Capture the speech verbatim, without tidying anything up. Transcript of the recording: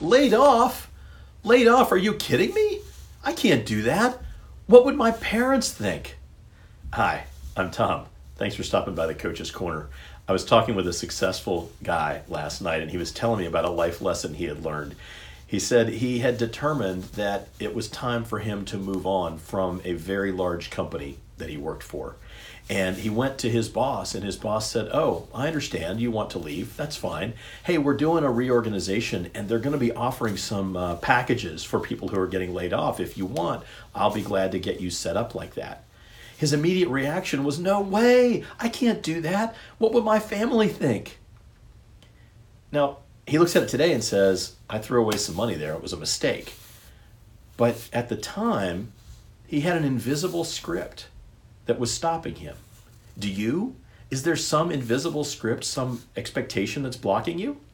Laid off? Laid off? Are you kidding me? I can't do that. What would my parents think? Hi, I'm Tom. Thanks for stopping by the Coach's Corner. I was talking with a successful guy last night, and he was telling me about a life lesson he had learned. He said he had determined that it was time for him to move on from a very large company that he worked for. And he went to his boss, and his boss said, "Oh, I understand you want to leave. That's fine. Hey, we're doing a reorganization, and they're going to be offering some uh, packages for people who are getting laid off. If you want, I'll be glad to get you set up like that." His immediate reaction was, "No way, I can't do that. What would my family think?" Now, he looks at it today and says, "I threw away some money there. It was a mistake." But at the time, he had an invisible script that was stopping him. Do you? Is there some invisible script, some expectation that's blocking you?